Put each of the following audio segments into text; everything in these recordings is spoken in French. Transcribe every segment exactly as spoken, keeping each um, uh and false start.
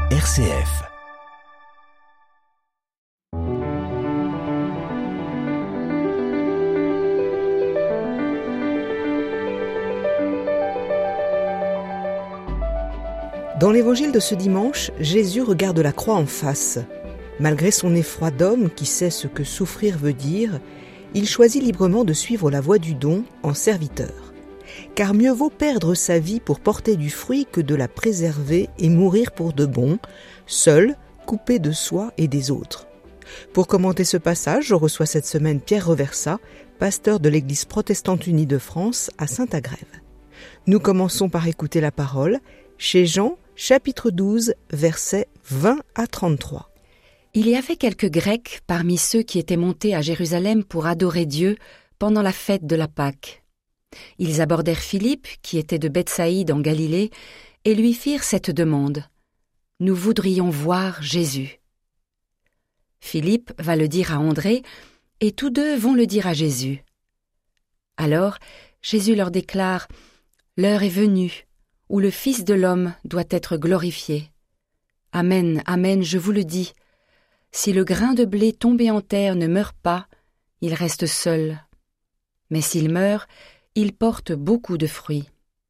R C F. Dans l'évangile de ce dimanche, Jésus regarde la croix en face. Malgré son effroi d'homme qui sait ce que souffrir veut dire, il choisit librement de suivre la voie du don en serviteur. Car mieux vaut perdre sa vie pour porter du fruit que de la préserver et mourir pour de bon, seul, coupé de soi et des autres. Pour commenter ce passage, je reçois cette semaine Pierre Reversat, pasteur de l'Église protestante unie de France à Saint-Agrève. Nous commençons par écouter la parole chez Jean, chapitre douze, versets vingt à trente-trois. Il y avait quelques Grecs parmi ceux qui étaient montés à Jérusalem pour adorer Dieu pendant la fête de la Pâque. Ils abordèrent Philippe, qui était de Bethsaïde en Galilée, et lui firent cette demande. « Nous voudrions voir Jésus. » Philippe va le dire à André, et tous deux vont le dire à Jésus. Alors, Jésus leur déclare « L'heure est venue, où le Fils de l'homme doit être glorifié. Amen, amen, je vous le dis. Si le grain de blé tombé en terre ne meurt pas, il reste seul. Mais s'il meurt, il porte beaucoup de fruits.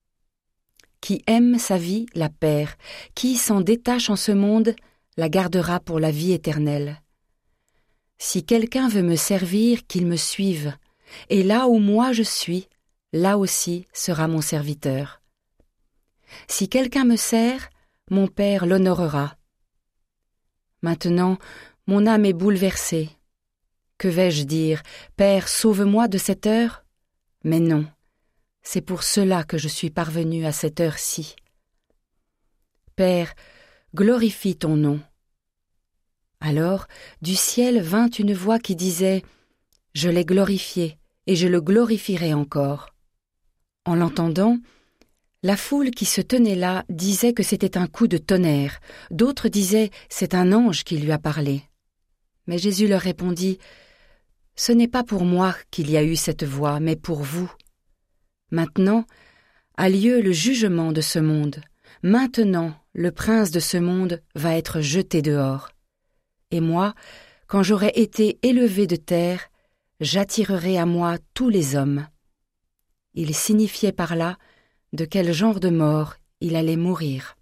Qui aime sa vie la perd, qui s'en détache en ce monde la gardera pour la vie éternelle. Si quelqu'un veut me servir, qu'il me suive, et là où moi je suis, là aussi sera mon serviteur. Si quelqu'un me sert, mon Père l'honorera. Maintenant, mon âme est bouleversée. Que vais-je dire? Père, sauve-moi de cette heure? Mais non, c'est pour cela que je suis parvenu à cette heure-ci. Père, glorifie ton nom. Alors, du ciel vint une voix qui disait « Je l'ai glorifié, et je le glorifierai encore. » En l'entendant, la foule qui se tenait là disait que c'était un coup de tonnerre, d'autres disaient « C'est un ange qui lui a parlé. » Mais Jésus leur répondit « Ce n'est pas pour moi qu'il y a eu cette voix, mais pour vous. Maintenant a lieu le jugement de ce monde. Maintenant, le prince de ce monde va être jeté dehors. Et moi, quand j'aurai été élevé de terre, j'attirerai à moi tous les hommes. » Il signifiait par là de quel genre de mort il allait mourir.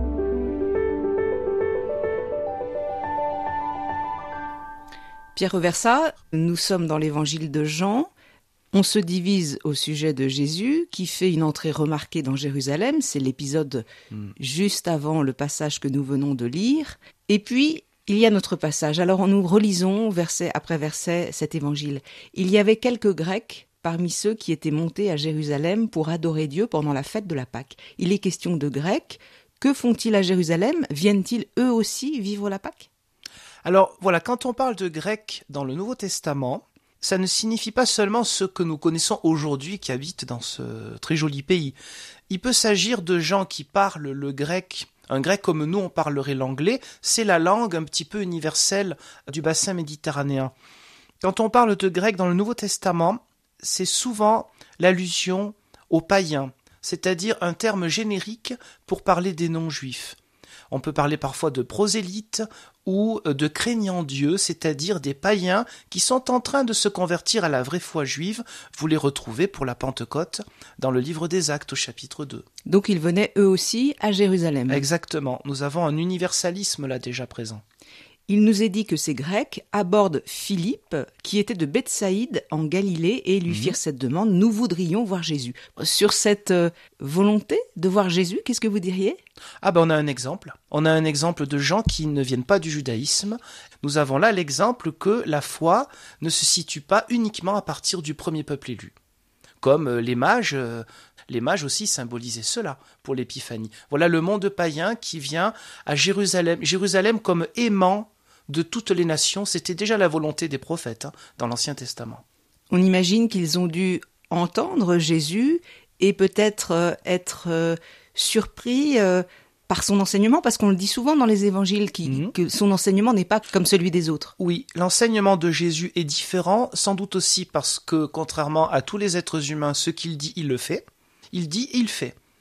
Pierre Reversat, nous sommes dans l'évangile de Jean. On se divise au sujet de Jésus, qui fait une entrée remarquée dans Jérusalem. C'est l'épisode mm. juste avant le passage que nous venons de lire. Et puis, il y a notre passage. Alors, nous relisons verset après verset cet évangile. Il y avait quelques Grecs parmi ceux qui étaient montés à Jérusalem pour adorer Dieu pendant la fête de la Pâque. Il est question de Grecs. Que font-ils à Jérusalem? Viennent-ils eux aussi vivre la Pâque? Alors voilà, quand on parle de Grecs dans le Nouveau Testament, ça ne signifie pas seulement ceux que nous connaissons aujourd'hui qui habitent dans ce très joli pays. Il peut s'agir de gens qui parlent le grec, un grec comme nous on parlerait l'anglais, c'est la langue un petit peu universelle du bassin méditerranéen. Quand on parle de grec dans le Nouveau Testament, c'est souvent l'allusion aux païens, c'est-à-dire un terme générique pour parler des non-juifs. On peut parler parfois de prosélytes ou de craignants Dieu, c'est-à-dire des païens qui sont en train de se convertir à la vraie foi juive. Vous les retrouvez pour la Pentecôte dans le livre des Actes au chapitre deux. Donc ils venaient eux aussi à Jérusalem. Exactement, nous avons un universalisme là déjà présent. Il nous est dit que ces Grecs abordent Philippe, qui était de Bethsaïde en Galilée, et lui mmh. firent cette demande, nous voudrions voir Jésus. Sur cette euh, volonté de voir Jésus, qu'est-ce que vous diriez? Ah ben on a un exemple. On a un exemple de gens qui ne viennent pas du judaïsme. Nous avons là l'exemple que la foi ne se situe pas uniquement à partir du premier peuple élu. Comme euh, les mages... Euh, Les mages aussi symbolisaient cela pour l'épiphanie. Voilà le monde païen qui vient à Jérusalem. Jérusalem comme aimant de toutes les nations, c'était déjà la volonté des prophètes hein, dans l'Ancien Testament. On imagine qu'ils ont dû entendre Jésus et peut-être euh, être euh, surpris euh, par son enseignement, parce qu'on le dit souvent dans les évangiles, qui, mmh. que son enseignement n'est pas comme celui des autres. Oui, l'enseignement de Jésus est différent, sans doute aussi parce que, contrairement à tous les êtres humains, ce qu'il dit, il le fait. Il dit, il fait.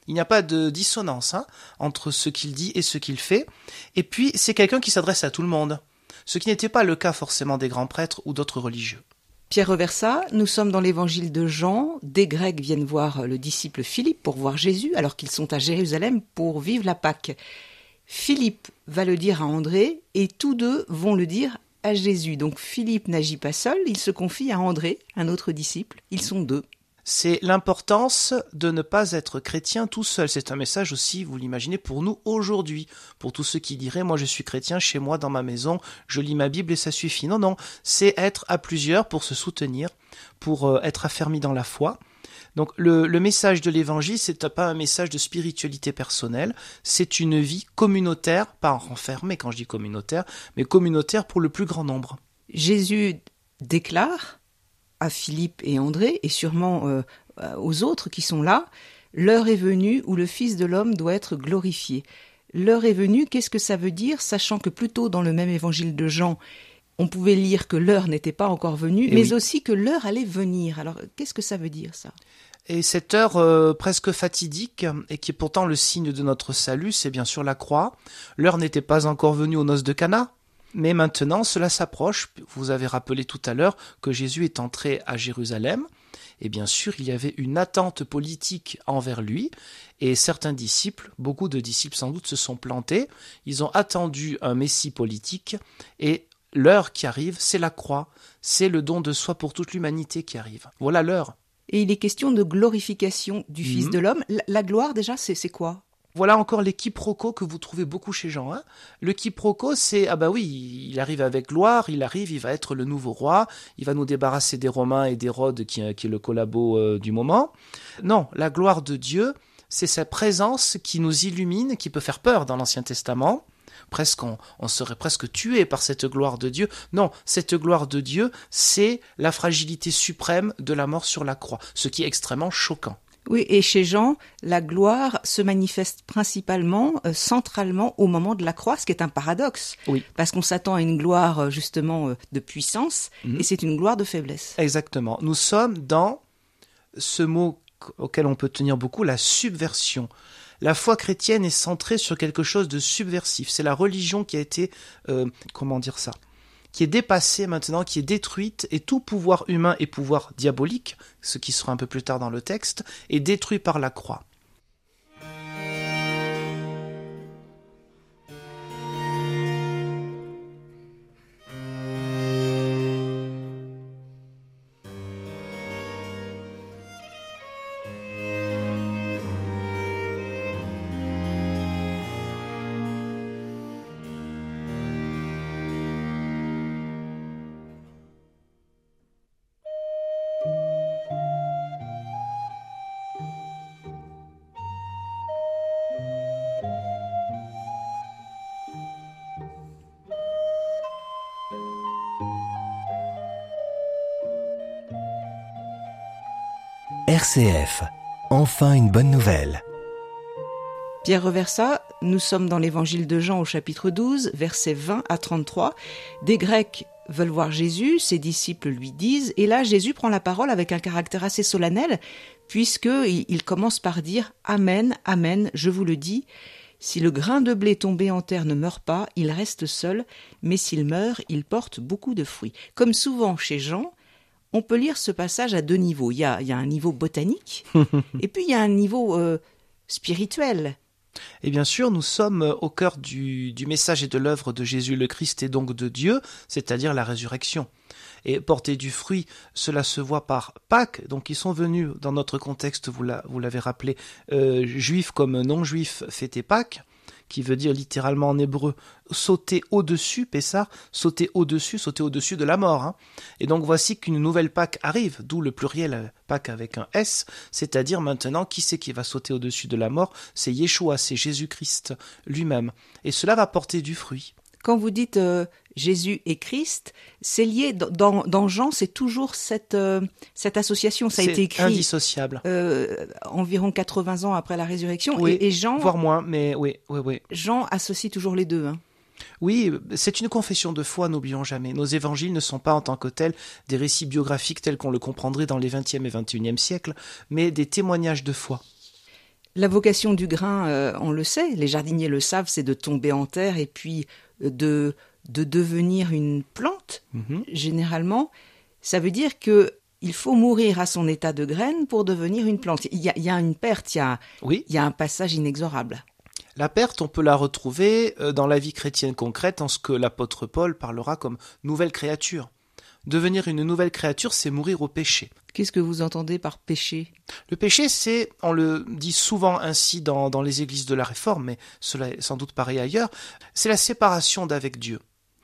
Il n'y a pas de dissonance hein, entre ce qu'il dit et ce qu'il fait. Et puis, c'est quelqu'un qui s'adresse à tout le monde, ce qui n'était pas le cas forcément des grands prêtres ou d'autres religieux. Pierre Reversat, nous sommes dans l'évangile de Jean. Des Grecs viennent voir le disciple Philippe pour voir Jésus, alors qu'ils sont à Jérusalem pour vivre la Pâque. Philippe va le dire à André, et tous deux vont le dire à Jésus. Donc Philippe n'agit pas seul, il se confie à André, un autre disciple. Ils sont deux. C'est l'importance de ne pas être chrétien tout seul. C'est un message aussi, vous l'imaginez, pour nous aujourd'hui. Pour tous ceux qui diraient, moi je suis chrétien chez moi, dans ma maison, je lis ma Bible et ça suffit. Non, non, c'est être à plusieurs pour se soutenir, pour euh, être affermi dans la foi. Donc le, le message de l'évangile, c'est pas un message de spiritualité personnelle, c'est une vie communautaire, pas renfermée quand je dis communautaire, mais communautaire pour le plus grand nombre. Jésus déclare à Philippe et André, et sûrement euh, aux autres qui sont là, « L'heure est venue où le Fils de l'homme doit être glorifié ». L'heure est venue, qu'est-ce que ça veut dire, sachant que plus tôt dans le même évangile de Jean, on pouvait lire que l'heure n'était pas encore venue, et mais oui. aussi que l'heure allait venir. Alors, qu'est-ce que ça veut dire, ça ? Et cette heure euh, presque fatidique, et qui est pourtant le signe de notre salut, c'est bien sûr la croix. L'heure n'était pas encore venue aux noces de Cana. Mais maintenant, cela s'approche. Vous avez rappelé tout à l'heure que Jésus est entré à Jérusalem. Et bien sûr, il y avait une attente politique envers lui. Et certains disciples, beaucoup de disciples sans doute, se sont plantés. Ils ont attendu un messie politique. Et l'heure qui arrive, c'est la croix. C'est le don de soi pour toute l'humanité qui arrive. Voilà l'heure. Et il est question de glorification du mmh. Fils de l'homme. La, la gloire, déjà, c'est, c'est quoi ? Voilà encore les quiproquos que vous trouvez beaucoup chez Jean. Hein. Le quiproquo, c'est, ah bah oui, il arrive avec gloire, il arrive, il va être le nouveau roi, il va nous débarrasser des Romains et d'Hérode qui, qui est le collabo euh, du moment. Non, la gloire de Dieu, c'est sa présence qui nous illumine, qui peut faire peur dans l'Ancien Testament. Presque, on, on serait presque tué par cette gloire de Dieu. Non, cette gloire de Dieu, c'est la fragilité suprême de la mort sur la croix, ce qui est extrêmement choquant. Oui, et chez Jean, la gloire se manifeste principalement, euh, centralement au moment de la croix, ce qui est un paradoxe. Oui. Parce qu'on s'attend à une gloire, euh, justement, euh, de puissance, mmh. et c'est une gloire de faiblesse. Exactement. Nous sommes dans ce mot auquel on peut tenir beaucoup, la subversion. La foi chrétienne est centrée sur quelque chose de subversif. C'est la religion qui a été, euh, comment dire ça ? qui est dépassée maintenant, qui est détruite, et tout pouvoir humain et pouvoir diabolique, ce qui sera un peu plus tard dans le texte, est détruit par la croix. R C F, enfin une bonne nouvelle. Pierre Reversat, nous sommes dans l'évangile de Jean au chapitre douze, versets vingt à trente-trois. Des Grecs veulent voir Jésus, ses disciples lui disent, et là Jésus prend la parole avec un caractère assez solennel, puisqu'il il commence par dire « Amen, Amen, je vous le dis, si le grain de blé tombé en terre ne meurt pas, il reste seul, mais s'il meurt, il porte beaucoup de fruits. » Comme souvent chez Jean, on peut lire ce passage à deux niveaux. Il y a, il y a un niveau botanique, et puis il y a un niveau euh, spirituel. Et bien sûr, nous sommes au cœur du, du message et de l'œuvre de Jésus le Christ et donc de Dieu, c'est-à-dire la résurrection. Et porter du fruit, cela se voit par Pâques. Donc ils sont venus, dans notre contexte, vous, la, vous l'avez rappelé, euh, juifs comme non-juifs fêter Pâques, qui veut dire littéralement en hébreu sauter au-dessus, Pessah, sauter au-dessus, sauter au-dessus de la mort. Hein. Et donc voici qu'une nouvelle Pâque arrive, d'où le pluriel Pâques avec un S, c'est-à-dire maintenant, qui c'est qui va sauter au-dessus de la mort ? C'est Yeshua, c'est Jésus-Christ lui-même. Et cela va porter du fruit. Quand vous dites euh, Jésus et Christ, c'est lié, dans, dans Jean, c'est toujours cette, euh, cette association, ça a c'est été écrit indissociable. Euh, environ quatre-vingts ans après la résurrection, oui, et, et Jean, voire moins, mais oui, oui, oui. Jean associe toujours les deux. Hein. Oui, c'est une confession de foi, n'oublions jamais. Nos évangiles ne sont pas en tant que tels des récits biographiques tels qu'on le comprendrait dans les vingtième et vingt et unième siècles, mais des témoignages de foi. La vocation du grain, euh, on le sait, les jardiniers le savent, c'est de tomber en terre et puis de, de devenir une plante, mm-hmm. généralement. Ça veut dire que il faut mourir à son état de graine pour devenir une plante. Il y a, il y a une perte, il y a, oui. il y a un passage inexorable. La perte, on peut la retrouver dans la vie chrétienne concrète, en ce que l'apôtre Paul parlera comme nouvelle créature. Devenir une nouvelle créature, c'est mourir au péché. Qu'est-ce que vous entendez par péché ? Le péché, c'est, on le dit souvent ainsi dans, dans les églises de la Réforme, mais cela est sans doute pareil ailleurs, c'est la séparation d'avec Dieu.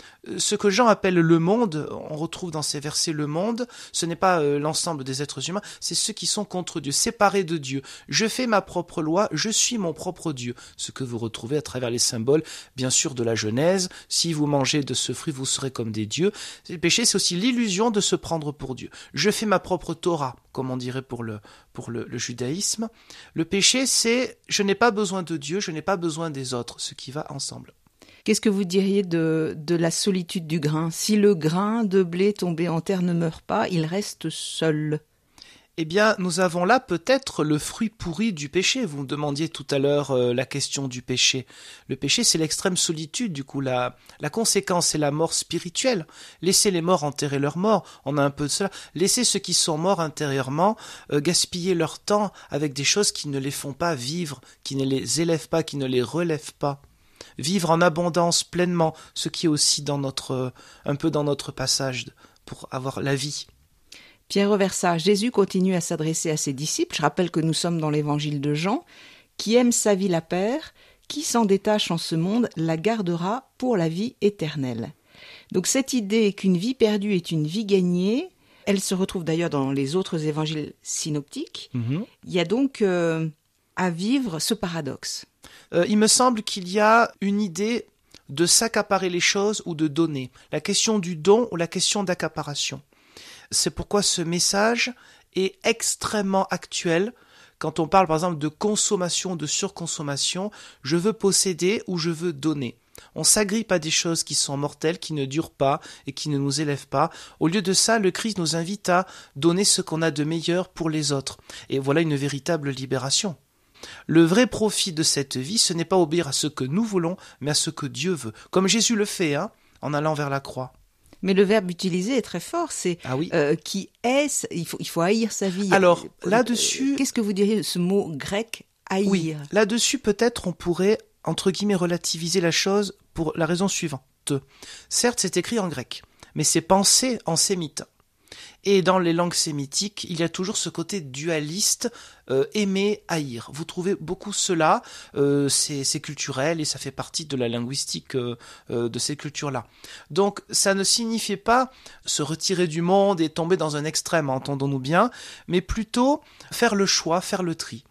Ce que Jean appelle le monde, on retrouve dans ces versets le monde, ce n'est pas euh, l'ensemble des êtres humains, c'est ceux qui sont contre Dieu, séparés de Dieu. Je fais ma propre loi, je suis mon propre Dieu. Ce que vous retrouvez à travers les symboles, bien sûr, de la Genèse. Si vous mangez de ce fruit, vous serez comme des dieux. Le péché, c'est aussi l'illusion de se prendre pour Dieu. Je fais ma propre Torah, comme on dirait pour le, pour le, le judaïsme. Le péché, c'est je n'ai pas besoin de Dieu, je n'ai pas besoin des autres, ce qui va ensemble. Qu'est-ce que vous diriez de, de la solitude du grain ? Si le grain de blé tombé en terre ne meurt pas, il reste seul. Eh bien, nous avons là peut-être le fruit pourri du péché. Vous me demandiez tout à l'heure euh, la question du péché. Le péché, c'est l'extrême solitude, du coup. La, la conséquence, c'est la mort spirituelle. Laissez les morts enterrer leurs morts. On a un peu de cela. Laissez ceux qui sont morts intérieurement euh, gaspiller leur temps avec des choses qui ne les font pas vivre, qui ne les élèvent pas, qui ne les relèvent pas. Vivre en abondance pleinement, ce qui est aussi dans notre, un peu dans notre passage pour avoir la vie. Pierre Reversat, Jésus continue à s'adresser à ses disciples. Je rappelle que nous sommes dans l'évangile de Jean. Qui aime sa vie la perd, qui s'en détache en ce monde la gardera pour la vie éternelle. Donc cette idée qu'une vie perdue est une vie gagnée, elle se retrouve d'ailleurs dans les autres évangiles synoptiques. Mm-hmm. Il y a donc euh, à vivre ce paradoxe. Euh, il me semble qu'il y a une idée de s'accaparer les choses ou de donner. La question du don ou la question d'accaparation. C'est pourquoi ce message est extrêmement actuel. Quand on parle par exemple de consommation, de surconsommation, je veux posséder ou je veux donner. On s'agrippe à des choses qui sont mortelles, qui ne durent pas et qui ne nous élèvent pas. Au lieu de ça, le Christ nous invite à donner ce qu'on a de meilleur pour les autres. Et voilà une véritable libération. Le vrai profit de cette vie, ce n'est pas obéir à ce que nous voulons, mais à ce que Dieu veut. Comme Jésus le fait, hein, en allant vers la croix. Mais le verbe utilisé est très fort, c'est ah oui. euh, qui est, il faut, il faut haïr sa vie. Alors, là-dessus... Euh, qu'est-ce que vous diriez de ce mot grec, haïr ? Oui, là-dessus, peut-être, on pourrait, entre guillemets, relativiser la chose pour la raison suivante. Certes, c'est écrit en grec, mais c'est pensé en sémite. Et dans les langues sémitiques, il y a toujours ce côté dualiste, euh, aimer, haïr. Vous trouvez beaucoup cela, euh, c'est, c'est culturel et ça fait partie de la linguistique euh, euh, de ces cultures-là. Donc ça ne signifiait pas se retirer du monde et tomber dans un extrême, entendons-nous bien, mais plutôt faire le choix, faire le tri.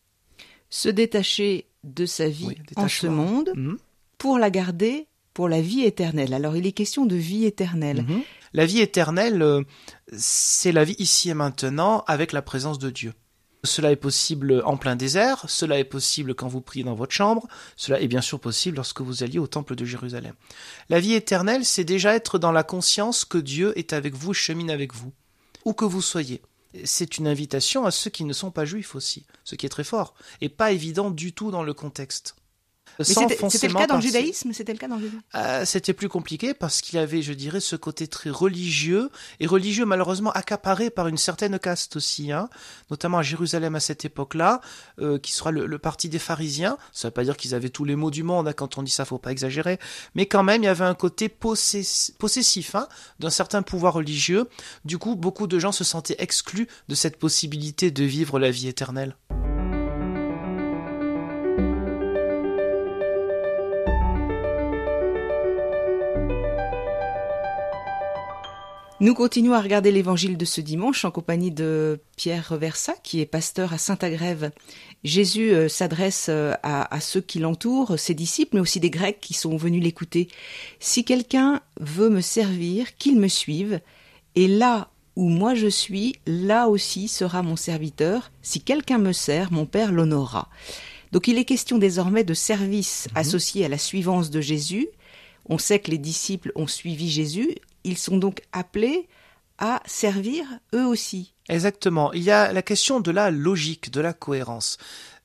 Se détacher de sa vie oui, en ce monde mmh. pour la garder pour la vie éternelle. Alors il est question de vie éternelle. Mmh. La vie éternelle, euh, c'est la vie ici et maintenant avec la présence de Dieu. Cela est possible en plein désert, cela est possible quand vous priez dans votre chambre, cela est bien sûr possible lorsque vous alliez au temple de Jérusalem. La vie éternelle, c'est déjà être dans la conscience que Dieu est avec vous, chemine avec vous, où que vous soyez. C'est une invitation à ceux qui ne sont pas juifs aussi, ce qui est très fort, et pas évident du tout dans le contexte. Mais c'était, c'était le cas dans le judaïsme, c'était le cas dans le judaïsme. Euh, c'était plus compliqué parce qu'il y avait, je dirais, ce côté très religieux et religieux malheureusement accaparé par une certaine caste aussi, hein, notamment à Jérusalem à cette époque-là, euh, qui sera le, le parti des pharisiens. Ça ne veut pas dire qu'ils avaient tous les mots du monde, hein, quand on dit ça, faut pas exagérer, mais quand même il y avait un côté possess- possessif, hein, d'un certain pouvoir religieux. Du coup, beaucoup de gens se sentaient exclus de cette possibilité de vivre la vie éternelle. Nous continuons à regarder l'évangile de ce dimanche en compagnie de Pierre Reversat, qui est pasteur à Saint-Agrève. Jésus euh, s'adresse euh, à, à ceux qui l'entourent, ses disciples, mais aussi des Grecs qui sont venus l'écouter. « Si quelqu'un veut me servir, qu'il me suive, et là où moi je suis, là aussi sera mon serviteur. Si quelqu'un me sert, mon Père l'honorera. » Donc il est question désormais de service mmh. associé à la suivance de Jésus. On sait que les disciples ont suivi Jésus. Ils sont donc appelés à servir eux aussi. Exactement. Il y a la question de la logique, de la cohérence.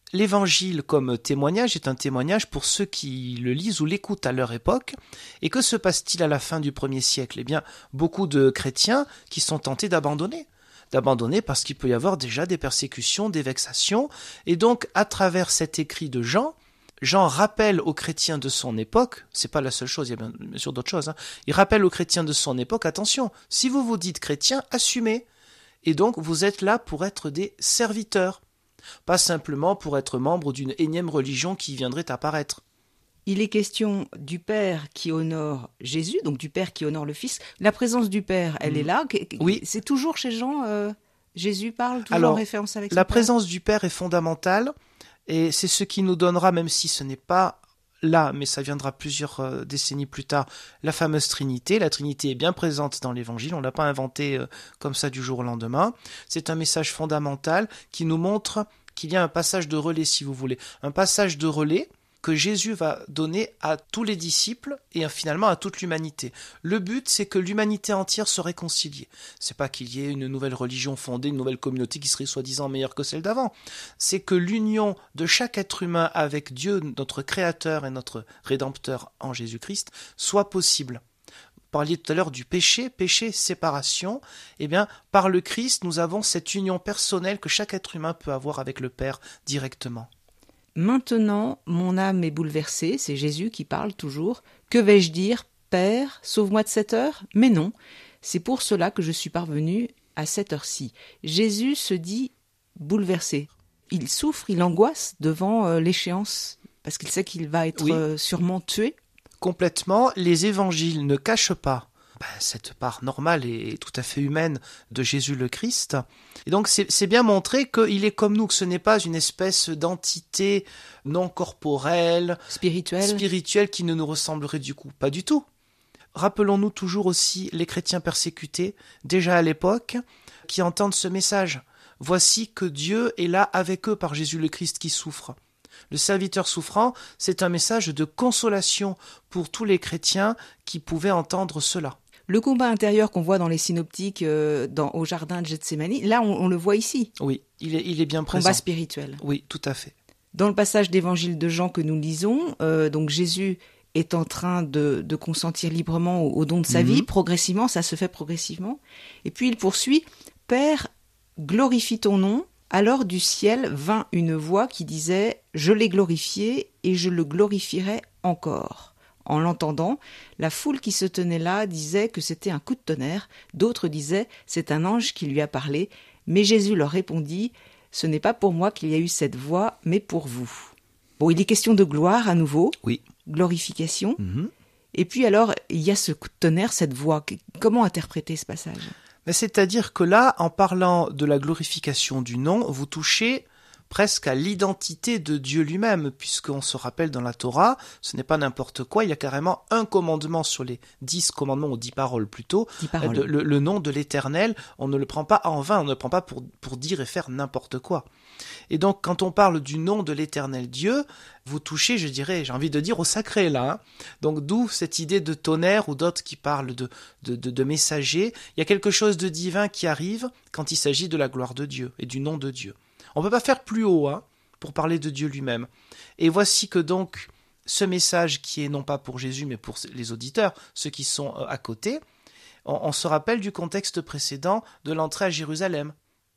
l'évangile comme témoignage est un témoignage pour ceux qui le lisent ou l'écoutent à leur époque. Et que se passe-t-il à la fin du premier siècle ? Eh bien, beaucoup de chrétiens qui sont tentés d'abandonner. D'abandonner parce qu'il peut y avoir déjà des persécutions, des vexations. Et donc, à travers cet écrit de Jean, Jean rappelle aux chrétiens de son époque, c'est pas la seule chose, il y a bien, bien sûr d'autres choses, hein, il rappelle aux chrétiens de son époque, attention, si vous vous dites chrétien, assumez. Et donc, vous êtes là pour être des serviteurs, pas simplement pour être membre d'une énième religion qui viendrait apparaître. Il est question du Père qui honore Jésus, donc du Père qui honore le Fils. La présence du Père, elle mmh. est là. Oui. C'est toujours chez Jean, euh, Jésus parle toujours Alors, en référence avec son la Père. présence du Père est fondamentale, et c'est ce qui nous donnera, même si ce n'est pas là, mais ça viendra plusieurs euh, décennies plus tard, la fameuse Trinité. La Trinité est bien présente dans l'Évangile, on ne l'a pas inventée euh, comme ça du jour au lendemain. C'est un message fondamental qui nous montre qu'il y a un passage de relais, si vous voulez. Un passage de relais que Jésus va donner à tous les disciples et finalement à toute l'humanité. Le but, c'est que l'humanité entière se réconcilie. C'est pas qu'il y ait une nouvelle religion fondée, une nouvelle communauté qui serait soi-disant meilleure que celle d'avant. C'est que l'union de chaque être humain avec Dieu, notre Créateur et notre Rédempteur en Jésus-Christ, soit possible. Vous parliez tout à l'heure du péché, péché, séparation. Eh bien, par le Christ, nous avons cette union personnelle que chaque être humain peut avoir avec le Père directement. Maintenant, mon âme est bouleversée, c'est Jésus qui parle toujours. Que vais-je dire ? Père, sauve-moi de cette heure ? Mais non, c'est pour cela que je suis parvenu à cette heure-ci. Jésus se dit bouleversé. Il souffre, il angoisse devant euh, l'échéance, parce qu'il sait qu'il va être oui. euh, sûrement tué. Complètement, les évangiles ne cachent pas ben, cette part normale et tout à fait humaine de Jésus le Christ. Et donc c'est, c'est bien montré qu'il est comme nous, que ce n'est pas une espèce d'entité non corporelle, spirituelle, spirituelle qui ne nous ressemblerait du coup pas du tout. Rappelons-nous toujours aussi les chrétiens persécutés, déjà à l'époque, qui entendent ce message. Voici que Dieu est là avec eux par Jésus le Christ qui souffre. Le serviteur souffrant, c'est un message de consolation pour tous les chrétiens qui pouvaient entendre cela. Le combat intérieur qu'on voit dans les synoptiques euh, dans, au jardin de Gethsémani, là on, on le voit ici. Oui, il est, il est bien présent. Combat spirituel. Oui, tout à fait. Dans le passage d'évangile de Jean que nous lisons, euh, donc Jésus est en train de, de consentir librement au, au don de sa mm-hmm. vie, progressivement, ça se fait progressivement. Et puis il poursuit, « Père, glorifie ton nom ». Alors du ciel vint une voix qui disait « Je l'ai glorifié et je le glorifierai encore ». En l'entendant, la foule qui se tenait là disait que c'était un coup de tonnerre, d'autres disaient « c'est un ange qui lui a parlé ». Mais Jésus leur répondit « Ce n'est pas pour moi qu'il y a eu cette voix, mais pour vous ». Bon, il est question de gloire à nouveau, oui. glorification. Mm-hmm. Et puis alors, il y a ce coup de tonnerre, cette voix. Comment interpréter ce passage ? Mais c'est-à-dire que là, en parlant de la glorification du nom, vous touchez presque à l'identité de Dieu lui-même, puisqu'on se rappelle dans la Torah, ce n'est pas n'importe quoi, il y a carrément un commandement sur les dix commandements, ou dix paroles plutôt, dix paroles. Le, le, le nom de l'Éternel, on ne le prend pas en vain, on ne le prend pas pour, pour dire et faire n'importe quoi. Et donc, quand on parle du nom de l'Éternel Dieu, vous touchez, je dirais, j'ai envie de dire, au sacré, là. Hein. Donc, d'où cette idée de tonnerre ou d'autres qui parlent de, de, de, de messagers. Il y a quelque chose de divin qui arrive quand il s'agit de la gloire de Dieu et du nom de Dieu. On ne peut pas faire plus haut hein, pour parler de Dieu lui-même. Et voici que donc, ce message qui est non pas pour Jésus, mais pour les auditeurs, ceux qui sont à côté, on, on se rappelle du contexte précédent de l'entrée à Jérusalem.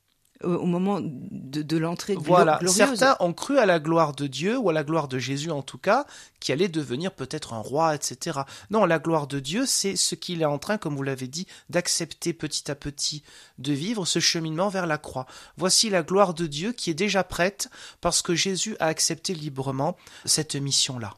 Au moment de, de l'entrée voilà. glorieuse. Certains ont cru à la gloire de Dieu, ou à la gloire de Jésus en tout cas, qui allait devenir peut-être un roi, et cetera. Non, la gloire de Dieu, c'est ce qu'il est en train, comme vous l'avez dit, d'accepter petit à petit, de vivre ce cheminement vers la croix. Voici la gloire de Dieu qui est déjà prête, parce que Jésus a accepté librement cette mission-là.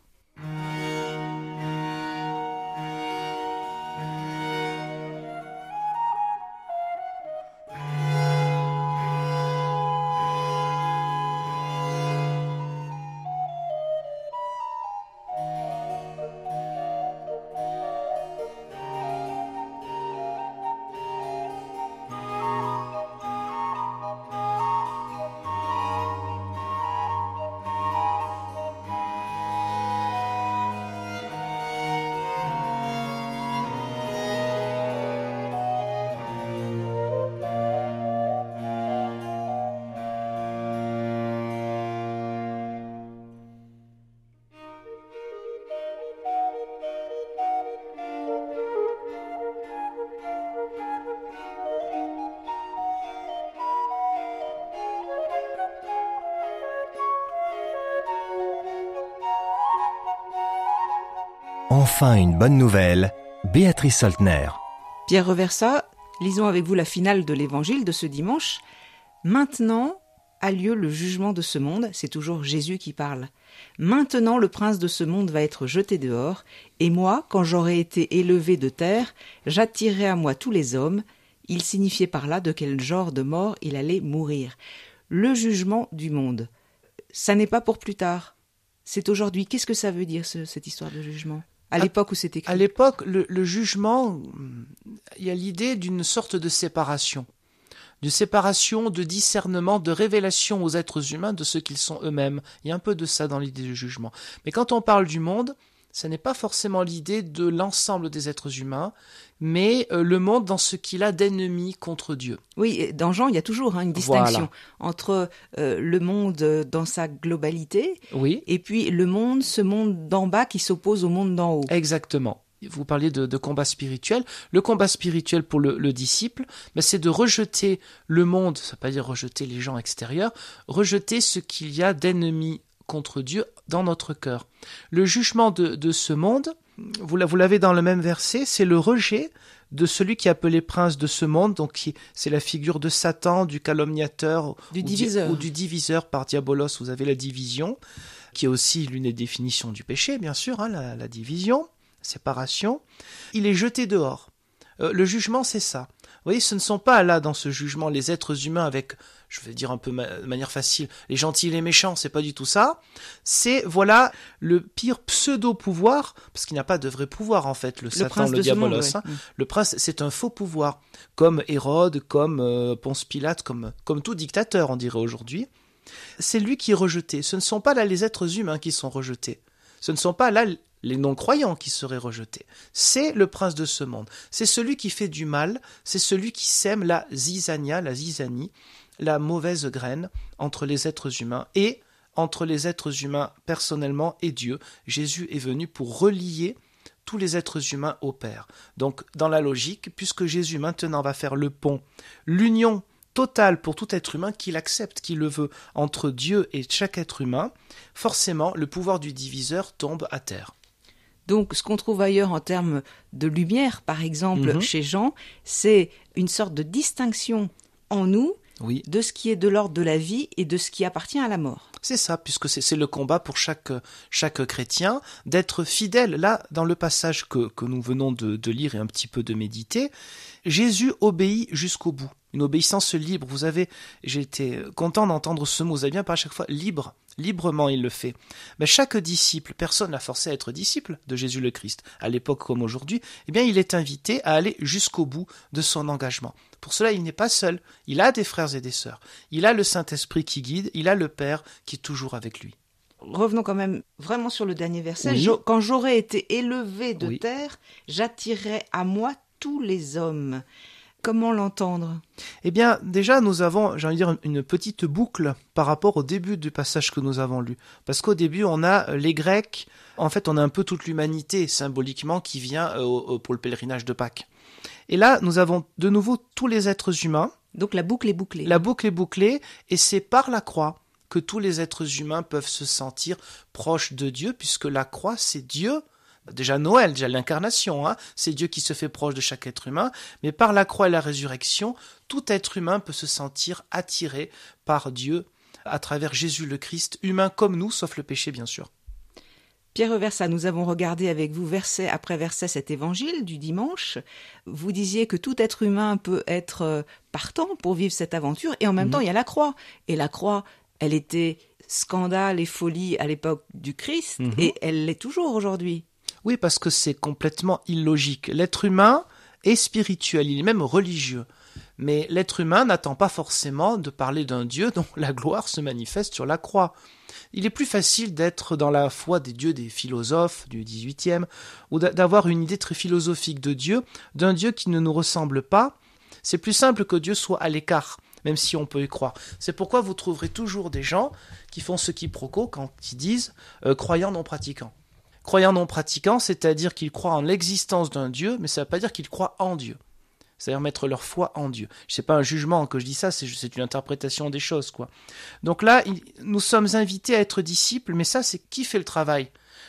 Enfin une bonne nouvelle, Béatrice Soltner. Pierre Reversat, lisons avec vous la finale de l'évangile de ce dimanche. Maintenant a lieu le jugement de ce monde, c'est toujours Jésus qui parle. Maintenant le prince de ce monde va être jeté dehors, et moi, quand j'aurai été élevé de terre, j'attirerai à moi tous les hommes. Il signifiait par là de quel genre de mort il allait mourir. Le jugement du monde, ça n'est pas pour plus tard, c'est aujourd'hui. Qu'est-ce que ça veut dire, ce, cette histoire de jugement ? À l'époque où c'est écrit. À l'époque, le, le jugement, il y a l'idée d'une sorte de séparation. De séparation, de discernement, de révélation aux êtres humains de ce qu'ils sont eux-mêmes. Il y a un peu de ça dans l'idée du jugement. Mais quand on parle du monde, ce n'est pas forcément l'idée de l'ensemble des êtres humains, mais euh, le monde dans ce qu'il a d'ennemis contre Dieu. Oui, dans Jean, il y a toujours hein, une distinction Voilà. entre euh, le monde dans sa globalité Oui, et puis le monde, ce monde d'en bas qui s'oppose au monde d'en haut. exactement. Vous parliez de, de combat spirituel. Le combat spirituel pour le, le disciple, ben c'est de rejeter le monde, ça ne veut pas dire rejeter les gens extérieurs, rejeter ce qu'il y a d'ennemis contre Dieu dans notre cœur. Le jugement de, de ce monde, vous, vous l'avez dans le même verset, c'est le rejet de celui qui est appelé prince de ce monde, donc qui, c'est la figure de Satan, du calomniateur, Du ou, diviseur. Di, ou du diviseur par diabolos. Vous avez la division, qui est aussi l'une des définitions du péché, bien sûr, hein, la, la division, séparation. Il est jeté dehors. Euh, le jugement, c'est ça. Vous voyez, ce ne sont pas là, dans ce jugement, les êtres humains avec, je vais dire un peu ma- de manière facile, les gentils et les méchants, c'est pas du tout ça. C'est, voilà, le pire pseudo-pouvoir, parce qu'il n'y a pas de vrai pouvoir, en fait, le, Le Satan, prince le de ce monde, diabolos. ouais. hein. Mm. Le prince, c'est un faux pouvoir, comme Hérode, comme euh, Ponce Pilate, comme, comme tout dictateur, on dirait aujourd'hui. C'est lui qui est rejeté. Ce ne sont pas là les êtres humains qui sont rejetés. Ce ne sont pas là les non-croyants qui seraient rejetés. C'est le prince de ce monde. C'est celui qui fait du mal, c'est celui qui sème la zizania, la zizanie, la mauvaise graine entre les êtres humains et entre les êtres humains personnellement et Dieu. Jésus est venu pour relier tous les êtres humains au Père. Donc, dans la logique, puisque Jésus maintenant va faire le pont, l'union totale pour tout être humain qu'il accepte, qu'il le veut, entre Dieu et chaque être humain, forcément, le pouvoir du diviseur tombe à terre. Donc, ce qu'on trouve ailleurs en termes de lumière, par exemple, Mhm. chez Jean, c'est une sorte de distinction en nous Oui, de ce qui est de l'ordre de la vie et de ce qui appartient à la mort. c'est ça, puisque c'est, c'est le combat pour chaque, chaque chrétien, d'être fidèle. Là, dans le passage que, que nous venons de, de lire et un petit peu de méditer, Jésus obéit jusqu'au bout. Une obéissance libre. Vous avez, j'ai été content d'entendre ce mot, vous avez bien parlé à chaque fois, libre. Librement, il le fait. Mais chaque disciple, personne n'a forcé à être disciple de Jésus le Christ, à l'époque comme aujourd'hui, eh bien, il est invité à aller jusqu'au bout de son engagement. Pour cela, il n'est pas seul. Il a des frères et des sœurs. Il a le Saint-Esprit qui guide. Il a le Père qui est toujours avec lui. Revenons quand même vraiment sur le dernier verset. Oui. Je- Quand j'aurai été élevé de Oui. terre, j'attirerai à moi tous les hommes. Comment l'entendre ? Eh bien, déjà, nous avons, j'ai envie de dire, une petite boucle par rapport au début du passage que nous avons lu. Parce qu'au début, on a les Grecs, en fait, on a un peu toute l'humanité, symboliquement, qui vient euh, au- pour le pèlerinage de Pâques. Et là, nous avons de nouveau tous les êtres humains. Donc la boucle est bouclée. La boucle est bouclée, et c'est par la croix que tous les êtres humains peuvent se sentir proches de Dieu, puisque la croix, c'est Dieu. Déjà Noël, déjà l'incarnation, hein, c'est Dieu qui se fait proche de chaque être humain, mais par la croix et la résurrection, tout être humain peut se sentir attiré par Dieu à travers Jésus le Christ, humain comme nous, sauf le péché bien sûr. Pierre Reversat, nous avons regardé avec vous verset après verset cet évangile du dimanche. Vous disiez que tout être humain peut être euh, partant pour vivre cette aventure, et en même Mhm. temps il y a la croix. Et la croix, elle était scandale et folie à l'époque du Christ, Mhm. et elle l'est toujours aujourd'hui. Oui, parce que c'est complètement illogique. L'être humain est spirituel, il est même religieux. Mais l'être humain n'attend pas forcément de parler d'un Dieu dont la gloire se manifeste sur la croix. Il est plus facile d'être dans la foi des dieux des philosophes du dix-huitième, ou d'a- d'avoir une idée très philosophique de Dieu, d'un Dieu qui ne nous ressemble pas. C'est plus simple que Dieu soit à l'écart, même si on peut y croire. C'est pourquoi vous trouverez toujours des gens qui font ce quiproquo quand ils disent euh, croyants non pratiquants. Croyants non pratiquants, c'est-à-dire qu'ils croient en l'existence d'un Dieu, mais ça ne veut pas dire qu'ils croient en Dieu. C'est-à-dire mettre leur foi en Dieu. Ce n'est pas un jugement que je dis ça, c'est, c'est une interprétation des choses, quoi. Donc là, il, nous sommes invités à être disciples, mais ça, c'est qui fait le travail ?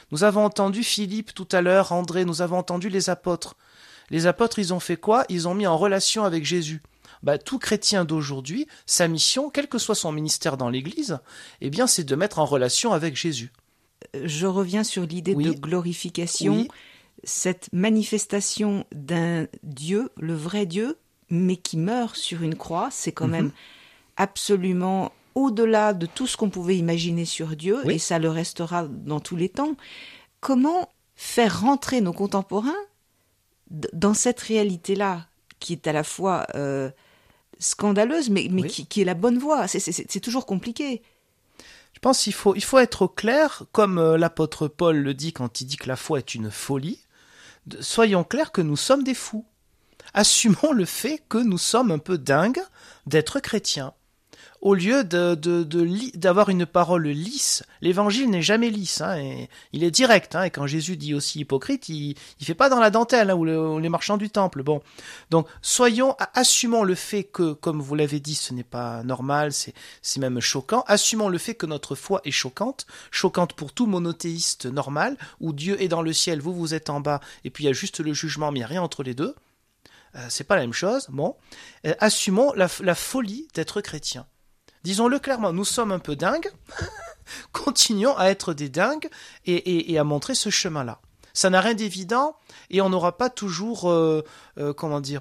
Nous avons entendu Philippe tout à l'heure, André, nous avons entendu les apôtres. Les apôtres, ils ont fait quoi? Ils ont mis en relation avec Jésus. Bah, tout chrétien d'aujourd'hui, sa mission, quel que soit son ministère dans l'Église, eh bien, c'est de mettre en relation avec Jésus. Je reviens sur l'idée Oui. de glorification, Oui. cette manifestation d'un Dieu, le vrai Dieu, mais qui meurt sur une croix, c'est quand Mhm. même absolument au-delà de tout ce qu'on pouvait imaginer sur Dieu, Oui. et ça le restera dans tous les temps. Comment faire rentrer nos contemporains d- dans cette réalité-là, qui est à la fois euh, scandaleuse, mais, mais Oui. qui, qui est la bonne voie? C'est, c'est, c'est toujours compliqué. Je pense qu'il faut, il faut être au clair, comme euh, l'apôtre Paul le dit quand il dit que la foi est une folie. De- soyons clairs que nous sommes des fous. Assumons le fait que nous sommes un peu dingues d'être chrétiens. Au lieu de, de, de li- d'avoir une parole lisse, l'évangile n'est jamais lisse, hein, et il est direct. Hein, et quand Jésus dit aussi hypocrite, il il fait pas dans la dentelle hein, ou, le- ou les marchands du temple. Bon, donc soyons, assumons le fait que, comme vous l'avez dit, ce n'est pas normal, c'est c'est même choquant. Assumons le fait que notre foi est choquante, choquante pour tout monothéiste normal, où Dieu est dans le ciel, vous vous êtes en bas, et puis il y a juste le jugement, mais il n'y a rien entre les deux. Euh, c'est pas la même chose. Bon, Euh, assumons la, la folie d'être chrétien. Disons-le clairement, nous sommes un peu dingues, continuons à être des dingues et, et, et à montrer ce chemin-là. Ça n'a rien d'évident et on n'aura pas toujours, euh, euh, comment dire,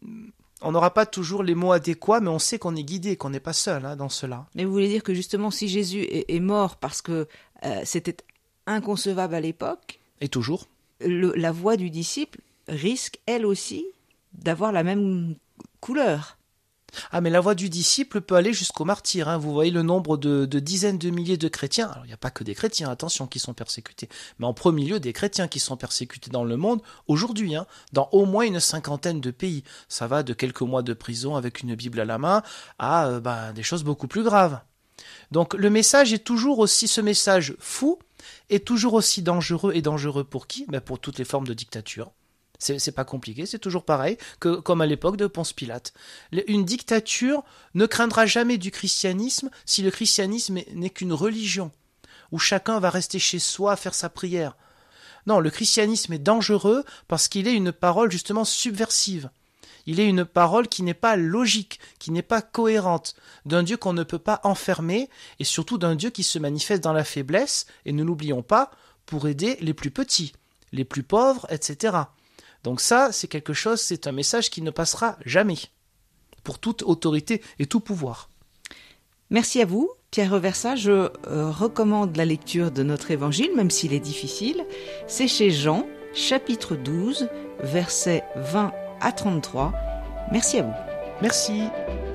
on n'aura pas toujours les mots adéquats, mais on sait qu'on est guidé, qu'on n'est pas seul hein, dans cela. Mais vous voulez dire que justement, si Jésus est, est mort parce que euh, c'était inconcevable à l'époque, Et toujours. le- la voix du disciple risque, elle aussi, d'avoir la même couleur. Ah, mais la voix du disciple peut aller jusqu'au martyr. Hein. Vous voyez le nombre de, de dizaines de milliers de chrétiens. Alors, il n'y a pas que des chrétiens, attention, qui sont persécutés. Mais en premier lieu, des chrétiens qui sont persécutés dans le monde aujourd'hui, hein, dans au moins une cinquantaine de pays. Ça va de quelques mois de prison avec une Bible à la main à euh, ben, des choses beaucoup plus graves. Donc, le message est toujours aussi, ce message fou, est toujours aussi dangereux. Et dangereux pour qui? Ben, pour toutes les formes de dictature. C'est, c'est pas compliqué, c'est toujours pareil que comme à l'époque de Ponce Pilate. Une dictature ne craindra jamais du christianisme si le christianisme n'est qu'une religion, où chacun va rester chez soi à faire sa prière. Non, le christianisme est dangereux parce qu'il est une parole justement subversive. Il est une parole qui n'est pas logique, qui n'est pas cohérente, d'un Dieu qu'on ne peut pas enfermer, et surtout d'un Dieu qui se manifeste dans la faiblesse, et ne l'oublions pas, pour aider les plus petits, les plus pauvres, et cetera. Donc ça, c'est quelque chose, c'est un message qui ne passera jamais, pour toute autorité et tout pouvoir. Merci à vous, Pierre Reversat. Je euh, recommande la lecture de notre évangile, même s'il est difficile. C'est chez Jean, chapitre douze, versets vingt à trente-trois. Merci à vous. Merci.